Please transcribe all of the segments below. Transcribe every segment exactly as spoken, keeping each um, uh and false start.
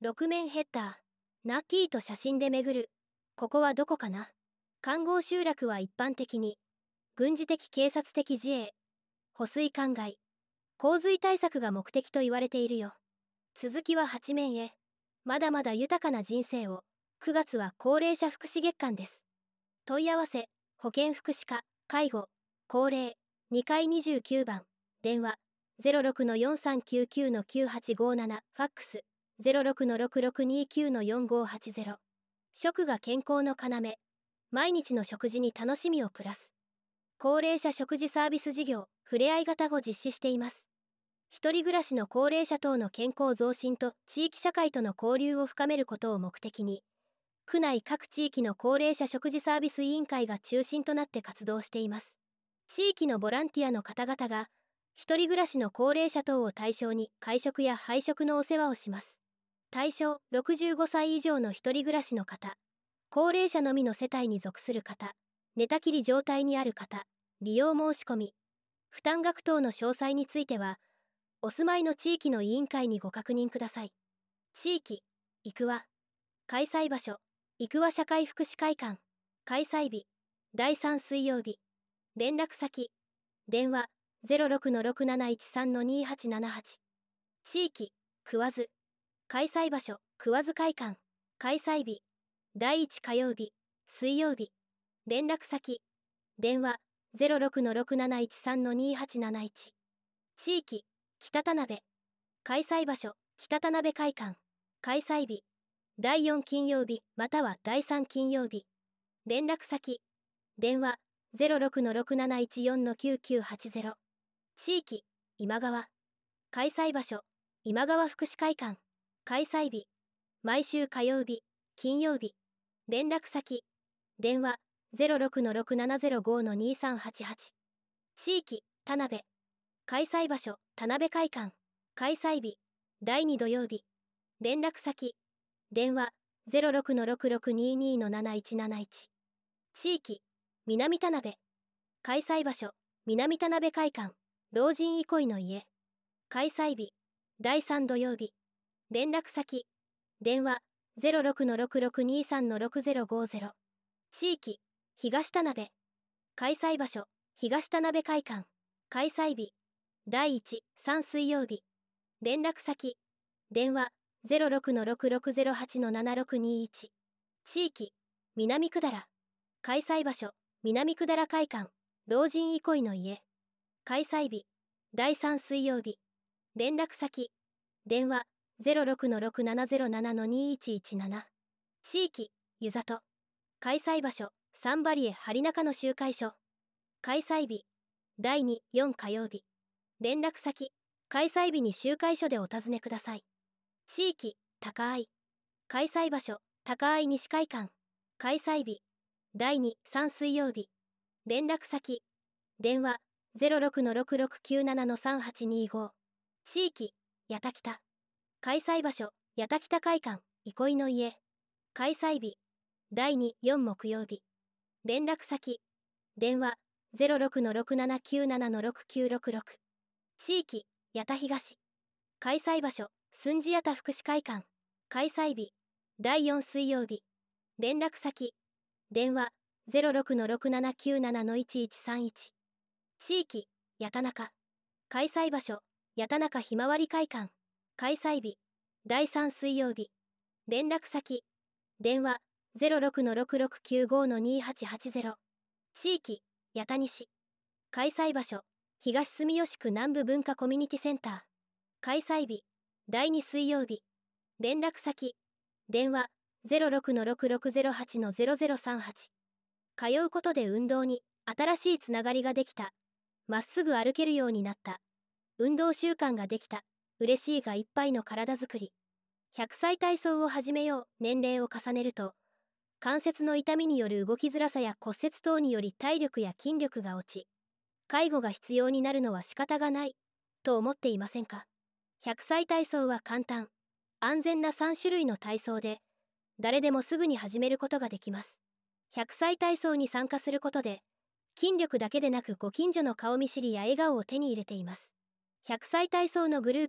ろく面ヘッダー。ナピーと写真で巡る。ここはどこかな。環合集落は一般的に、軍事的警察的自衛、保水灌漑、洪水対策が目的と言われているよ。続きははち面へ。まだまだ豊かな人生を。くがつは高齢者福祉月間です。問い合わせ、保健福祉課、介護、高齢、にかいにじゅうきゅうばん、電話、ゼロろくのよんさんきゅうきゅうのきゅうはちごなな、ファックス、ゼロろくのろくろくにきゅうのよんごはちゼロ。食が健康の要。毎日の食事に楽しみをプラス。高齢者食事サービス事業、ふれあい型を実施しています。一人暮らしの高齢者等の健康増進と地域社会との交流を深めることを目的に、区内各地域の高齢者食事サービス委員会が中心となって活動しています。地域のボランティアの方々が、一人暮らしの高齢者等を対象に会食や配食のお世話をします。対象、ろくじゅうごさい以上の一人暮らしの方、高齢者のみの世帯に属する方、寝たきり状態にある方、利用申し込み、負担額等の詳細については、お住まいの地域の委員会にご確認ください。地域、いくわ。開催場所、いくわ社会福祉会館。開催日、だいさん水曜日。連絡先、電話、ゼロろくのろくなないちさんのにはちななはち。地域、桑津。開催場所、桑津会館。開催日、だいいち火曜日、水曜日。連絡先、電話、ゼロろくのろくなないちさんのにはちなないち。地域、北田辺。開催場所、北田辺会館。開催日、だいよん金曜日またはだいさん金曜日。連絡先、電話、ゼロろくのろくなないちよんのきゅうきゅうはちゼロ。地域、今川。開催場所、今川福祉会館。開催日、毎週火曜日、金曜日。連絡先、電話、ゼロろくのろくななゼロごのにさんはちはち。地域、田辺。開催場所、田辺会館。開催日、だいに土曜日。連絡先、電話、ゼロろくのろくろくににのなないちなないち。地域、南田辺。開催場所、南田辺会館、老人憩いの家。開催日、だいさん土曜日。連絡先、電話、ゼロろくのろくろくにさんのろくゼロごゼロ。地域、東田辺。開催場所、東田辺会館。開催日、だいいち、さん水曜日。連絡先、電話、ゼロろくのろくろくゼロはちのななろくにいち。地域、南百済。開催場所、南百済会館、老人憩いの家。開催日、だいさん水曜日。連絡先、電話、ゼロろくのろくななゼロななのにいちいちなな。地域、湯里。開催場所、サンバリエ針中の集会所。開催日、だいに、よん火曜日。連絡先、開催日に集会所でお尋ねください。地域、高愛。開催場所、高愛西会館。開催日、だいに、さん水曜日。連絡先、電話、ゼロろくのろくろくきゅうななのさんはちにご。地域、八田北。開催場所、八田北会館、憩いの家。開催日、だいに、よん木曜日。連絡先、電話、ゼロろくのろくななきゅうななのろくきゅうろくろく。地域、八田東。開催場所、寸地八田福祉会館。開催日、だいよん水曜日。連絡先、電話、ゼロろくのろくななきゅうななのいちいちさんいち。地域、八田中。開催場所、八田中ひまわり会館。開催日、だいさん水曜日。連絡先、電話、ゼロろくのろくろくきゅうごのにはちはちゼロ。地域、八田西。開催場所、東住吉区南部文化コミュニティセンター。開催日、だいに水曜日。連絡先、電話、ゼロろくのろくろくゼロはちのゼロゼロさんはち。通うことで運動に新しいつながりができた。まっすぐ歩けるようになった。運動習慣ができた。嬉しいがいっぱいの体づくり。ひゃくさい体操を始めよう。年齢を重ねると、関節の痛みによる動きづらさや骨折等により体力や筋力が落ち、介護が必要になるのは仕方がない、と思っていませんか？ひゃくさい体操は簡単、安全なさん種類の体操で、誰でもすぐに始めることができます。ひゃくさい体操に参加することで、筋力だけでなくご近所の顔見知りや笑顔を手に入れています。ひゃくさい体操のグループは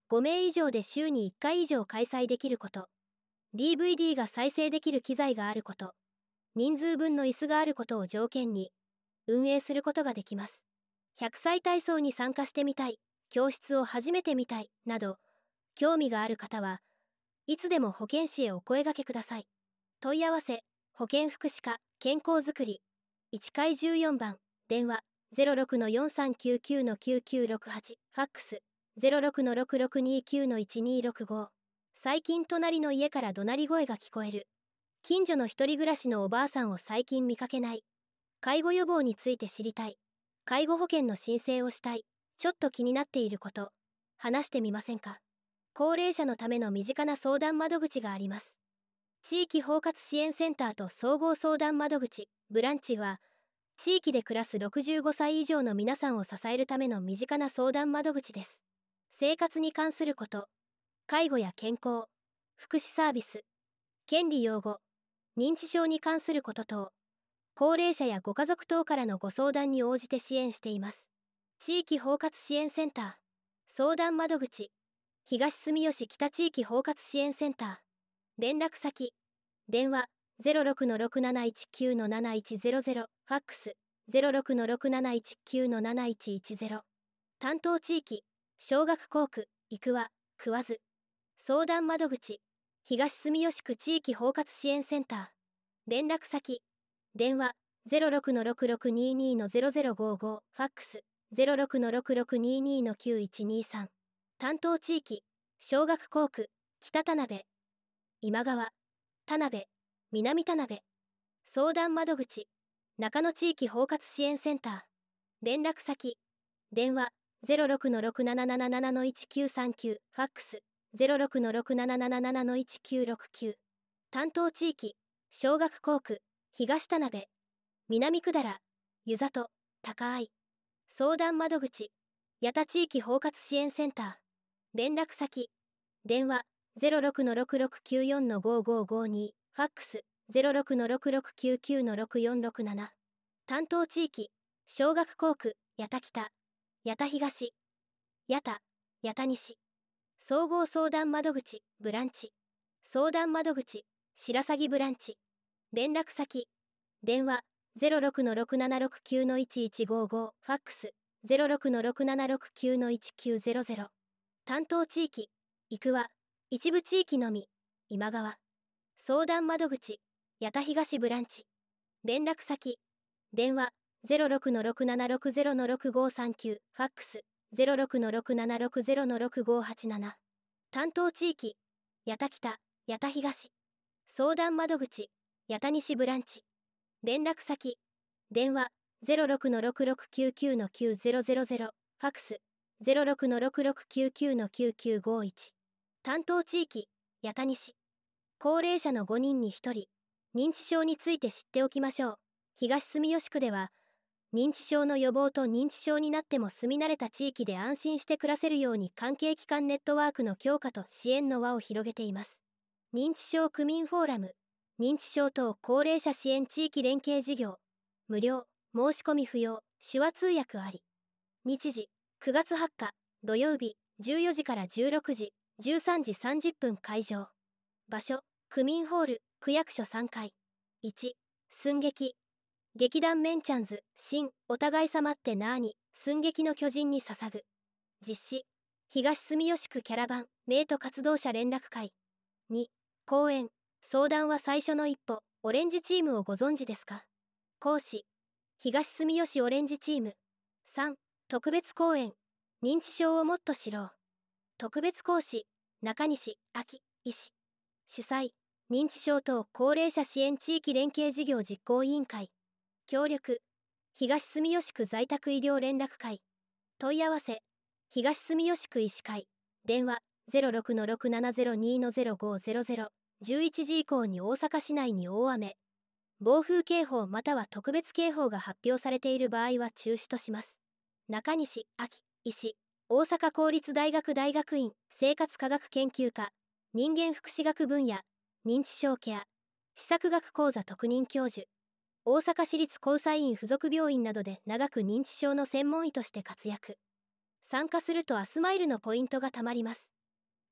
ごめい以上で週にいっかい以上開催できること、ディーブイディー が再生できる機材があること、人数分の椅子があることを条件に運営することができます。ひゃくさい体操に参加してみたい、教室を初めて見たいなど興味がある方はいつでも保健師へお声掛けください。問い合わせ保健福祉課健康づくりいちかいじゅうよんばん、電話 ゼロろくのよんさんきゅうきゅうのきゅうきゅうろくはち、ファックス ゼロろくのろくろくにきゅうのいちにろくご。最近隣の家から怒鳴り声が聞こえる。近所の一人暮らしのおばあさんを最近見かけない。介護予防について知りたい。介護保険の申請をしたい。ちょっと気になっていること、話してみませんか。高齢者のための身近な相談窓口があります。地域包括支援センターと総合相談窓口ブランチは、地域で暮らすろくじゅうごさい以上の皆さんを支えるための身近な相談窓口です。生活に関すること、介護や健康、福祉サービス、権利擁護、認知症に関すること等、高齢者やご家族等からのご相談に応じて支援しています。地域包括支援センター相談窓口東住吉北地域包括支援センター。連絡先電話 ゼロろくのろくなないちきゅうのなないちゼロゼロ、ファックス ゼロろくのろくなないちきゅうのなないちいちゼロ。担当地域小学校区生和桑津。相談窓口東住吉区地域包括支援センター。連絡先電話 ゼロろくのろくろくににのゼロゼロごご、ファックス ゼロろくのろくろくににのきゅういちにさん。担当地域小学校区北田辺今川田辺南田辺。相談窓口中野地域包括支援センター。連絡先電話 ゼロろくのろくなななななのいちきゅうさんきゅう、ファックス ゼロろくのろくなななななのいちきゅうろくきゅう。担当地域小学校区東田辺南百済湯里高愛。相談窓口八田地域包括支援センター。連絡先電話 ゼロろくのろくろくきゅうよんのごごごに、ファックス ゼロろくのろくろくきゅうきゅうのろくよんろくなな。担当地域小学校区八田北八田東八田八田西。総合相談窓口ブランチ相談窓口白鷺ブランチ。連絡先電話 ゼロろくのろくななろくきゅうのいちいちごご、ファックス ゼロろくのろくななろくきゅうのいちきゅうゼロゼロ。担当地域生和一部地域のみ今川。相談窓口八田東ブランチ。連絡先電話 ゼロろくのろくななろくゼロのろくごさんきゅう、ファックス ゼロろくのろくななろくゼロのろくごはちなな。担当地域八田北八田東。相談窓口八田西ブランチ。連絡先電話 ゼロろくのろくろくきゅうきゅうのきゅうゼロゼロゼロ、ファックス ゼロろくのろくろくきゅうきゅうのきゅうきゅうごいち。担当地域八田西。高齢者のごにんにひとり認知症について知っておきましょう。東住吉区では認知症の予防と認知症になっても住み慣れた地域で安心して暮らせるように関係機関ネットワークの強化と支援の輪を広げています。認知症区民フォーラム認知症等高齢者支援地域連携事業無料申し込み不要手話通訳あり。日時くがつはつか土曜日じゅうよじからじゅうろくじじゅうさんじさんじゅっぷん会場。場所区民ホール区役所さんがい。いち寸劇劇団メンチャンズ新お互い様ってなーに寸劇の巨人に捧ぐ。実施東住吉区キャラバン名徒活動者連絡会。に講演相談は最初の一歩オレンジチームをご存知ですか。講師東住吉オレンジチーム。さん特別講演認知症をもっと知ろう。特別講師中西明医師。主催認知症等高齢者支援地域連携事業実行委員会。協力東住吉区在宅医療連絡会。問い合わせ東住吉区医師会。電話 ゼロろくのろくななゼロにのゼロごゼロゼロ。じゅういちじ以降に大阪市内に大雨暴風警報または特別警報が発表されている場合は中止とします。中西明医師。大阪公立大学大学院生活科学研究科人間福祉学分野認知症ケア施策学講座特任教授。大阪市立交際院附属病院などで長く認知症の専門医として活躍。参加するとアスマイルのポイントがたまります。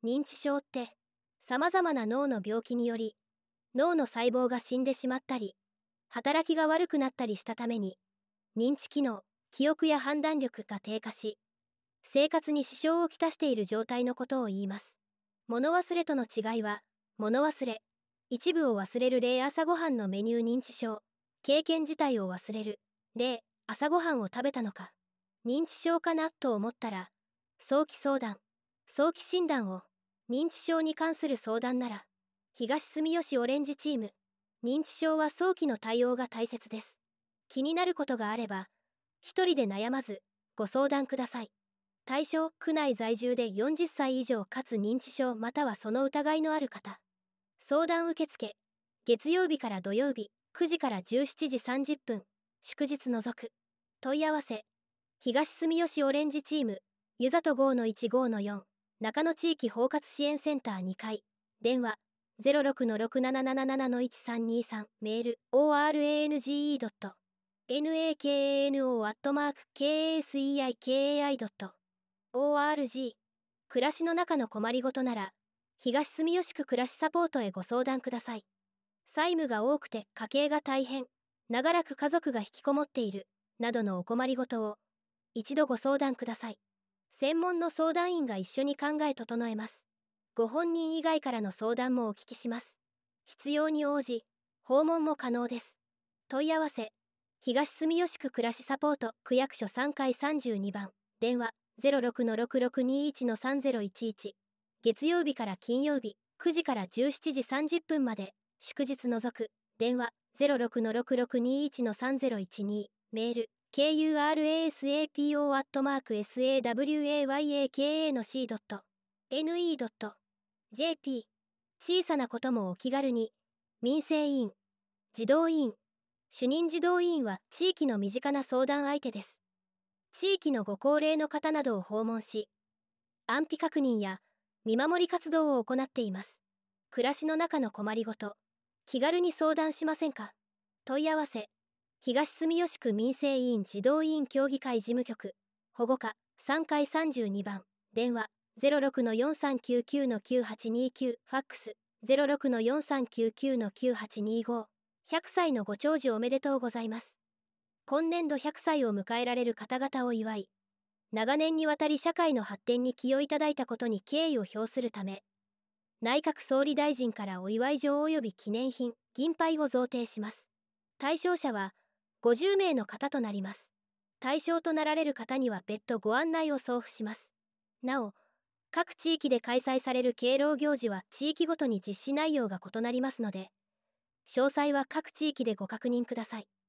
認知症って、様々な脳の病気により、脳の細胞が死んでしまったり、働きが悪くなったりしたために、認知機能、記憶や判断力が低下し、生活に支障をきたしている状態のことを言います。物忘れとの違いは、物忘れ、一部を忘れる例朝ごはんのメニュー認知症、経験自体を忘れる例朝ごはんを食べたのか、認知症かなと思ったら、早期相談、早期診断を、認知症に関する相談なら、東住吉オレンジチーム、認知症は早期の対応が大切です。気になることがあれば、一人で悩まず、ご相談ください。対象、区内在住でよんじゅっさい以上かつ認知症またはその疑いのある方。相談受付、月曜日から土曜日、くじからじゅうしちじさんじゅっぷん、祝日除く。問い合わせ、東住吉オレンジチーム、ゆざと ごのいちごのよん、中野地域包括支援センターにかい、電話、ゼロろくのろくなななななのいちさんにさん、メール、オーアールエーエヌジーイードットナカノ アットマーク ケーエーエスイーアイケーエーアイドットオーアールジー、暮らしの中の困りごとなら、東住吉区暮らしサポートへご相談ください。債務が多くて家計が大変、長らく家族が引きこもっている、などのお困りごとを、一度ご相談ください。専門の相談員が一緒に考え整えます。ご本人以外からの相談もお聞きします。必要に応じ、訪問も可能です。問い合わせ、東住吉区暮らしサポート区役所さんかいさんじゅうにばん、電話、ゼロろくのろくろくにいちのさんぜろいちいち、月曜日から金曜日、くじからじゅうしちじさんじゅっぷんまで、祝日除く、電話、ゼロろくのろくろくにいちのさんぜろいちに、メール、ケーユーアールエーエスエーピーオー アットマーク サワヤの C ドット ネット ジェーピー、小さなこともお気軽に、民生委員、児童委員、主任児童委員は地域の身近な相談相手です。地域のご高齢の方などを訪問し、安否確認や見守り活動を行っています。暮らしの中の困りごと、気軽に相談しませんか？問い合わせ、東住吉区民生委員児童委員協議会事務局、保護課さんかいさんじゅうにばん、電話、ゼロろくのよんさんきゅうきゅうのきゅうはちにきゅう、ファックス、ゼロろくのよんさんきゅうきゅうのきゅうはちにご、ひゃくさいのご長寿おめでとうございます。今年度ひゃくさいを迎えられる方々を祝い、長年にわたり社会の発展に寄与いただいたことに敬意を表するため、内閣総理大臣からお祝い状及び記念品、銀牌を贈呈します。対象者はごじゅうめいの方となります。対象となられる方には別途ご案内を送付します。なお、各地域で開催される敬老行事は地域ごとに実施内容が異なりますので、詳細は各地域でご確認ください。